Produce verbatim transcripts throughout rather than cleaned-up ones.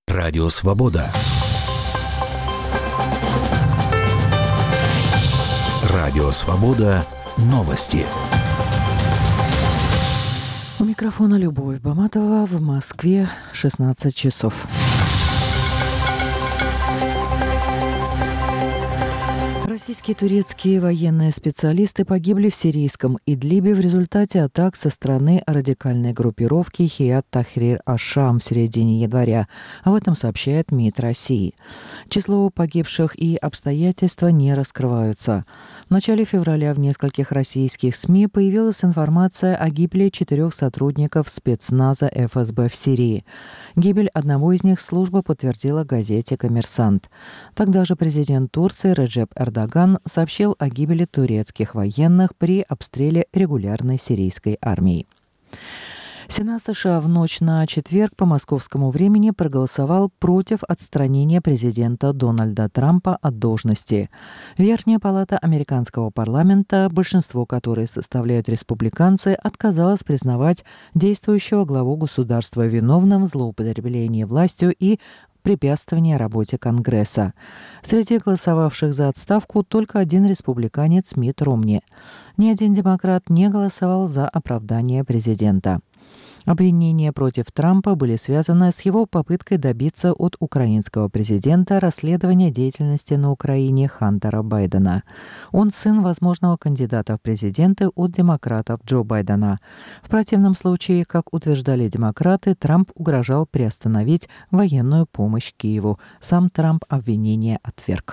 Радио Свобода. Радио Свобода. Новости. У микрофона Любовь Баматова. В Москве шестнадцать часов. Российские и турецкие военные специалисты погибли в сирийском Идлибе в результате атак со стороны радикальной группировки Хейат Тахрир аш-Шам в середине января. Об этом сообщает МИД России. Число погибших и обстоятельства не раскрываются. В начале февраля в нескольких российских СМИ появилась информация о гибели четырех сотрудников спецназа эф эс бэ в Сирии. Гибель одного из них служба подтвердила газете «Коммерсант». Тогда же президент Турции Реджеп Эрдоган сообщил о гибели турецких военных при обстреле регулярной сирийской армии. Сенат США в ночь на четверг по московскому времени проголосовал против отстранения президента Дональда Трампа от должности. Верхняя палата американского парламента, большинство которой составляют республиканцы, отказалась признавать действующего главу государства виновным в злоупотреблении властью и препятствование работе Конгресса. Среди голосовавших за отставку только один республиканец Митт Ромни. Ни один демократ не голосовал за оправдание президента. Обвинения против Трампа были связаны с его попыткой добиться от украинского президента расследования деятельности на Украине Хантера Байдена. Он сын возможного кандидата в президенты от демократов Джо Байдена. В противном случае, как утверждали демократы, Трамп угрожал приостановить военную помощь Киеву. Сам Трамп обвинение отверг.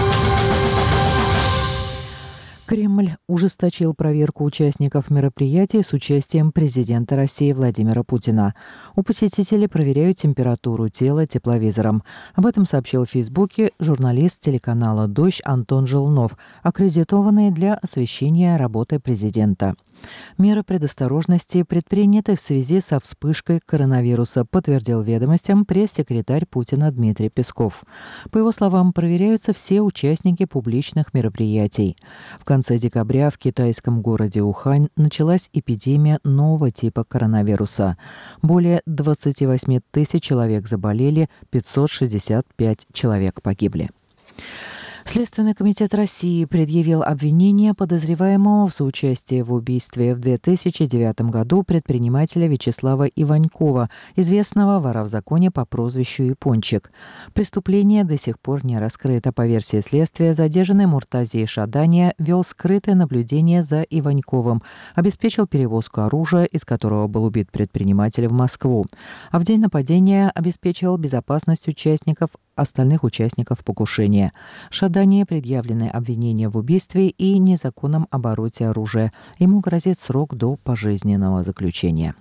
Кремль ужесточил проверку участников мероприятий с участием президента России Владимира Путина. У посетителей проверяют температуру тела тепловизором. Об этом сообщил в Фейсбуке журналист телеканала «Дождь» Антон Желнов, аккредитованный для освещения работы президента. Меры предосторожности предприняты в связи со вспышкой коронавируса, подтвердил «Ведомостям» пресс-секретарь Путина Дмитрий Песков. По его словам, проверяются все участники публичных мероприятий. В конце декабря в китайском городе Ухань началась эпидемия нового типа коронавируса. Более двадцать восемь тысяч человек заболели, пятьсот шестьдесят пять человек погибли. Следственный комитет России предъявил обвинение подозреваемому в соучастии в убийстве в две тысячи девятом году предпринимателя Вячеслава Иванькова, известного вора в законе по прозвищу Япончик. Преступление до сих пор не раскрыто. По версии следствия, задержанный Муртазий Шадания вел скрытое наблюдение за Иваньковым, обеспечил перевозку оружия, из которого был убит предприниматель, в Москву. А в день нападения обеспечивал безопасность участников, остальных участников покушения. Шадание предъявлены обвинения в убийстве и незаконном обороте оружия. Ему грозит срок до пожизненного заключения.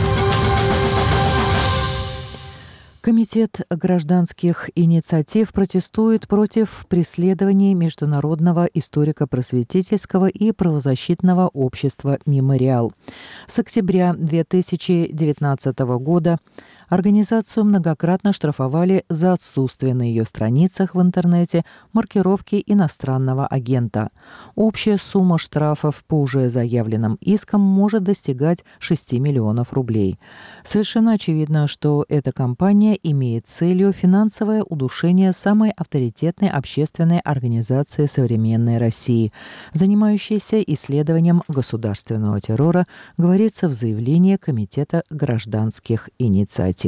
Комитет гражданских инициатив протестует против преследований Международного историко-просветительского и правозащитного общества «Мемориал». С октября две тысячи девятнадцатого года организацию многократно штрафовали за отсутствие на ее страницах в интернете маркировки иностранного агента. Общая сумма штрафов по уже заявленным искам может достигать шести миллионов рублей. Совершенно очевидно, что эта кампания имеет целью финансовое удушение самой авторитетной общественной организации современной России, занимающейся исследованием государственного террора, говорится в заявлении Комитета гражданских инициатив.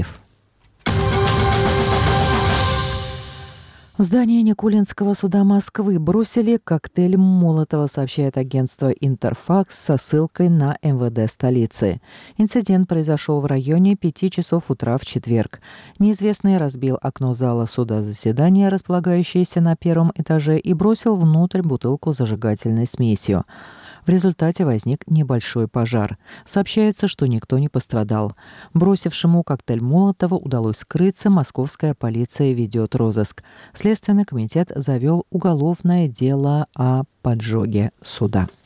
В здание Никулинского суда Москвы бросили коктейль Молотова, сообщает агентство «Интерфакс» со ссылкой на эм вэ дэ столицы. Инцидент произошел в районе пяти часов утра в четверг. Неизвестный разбил окно зала суда заседания, располагающееся на первом этаже, и бросил внутрь бутылку зажигательной смесью. В результате возник небольшой пожар. Сообщается, что никто не пострадал. Бросившему коктейль Молотова удалось скрыться. Московская полиция ведет розыск. Следственный комитет завел уголовное дело о поджоге суда.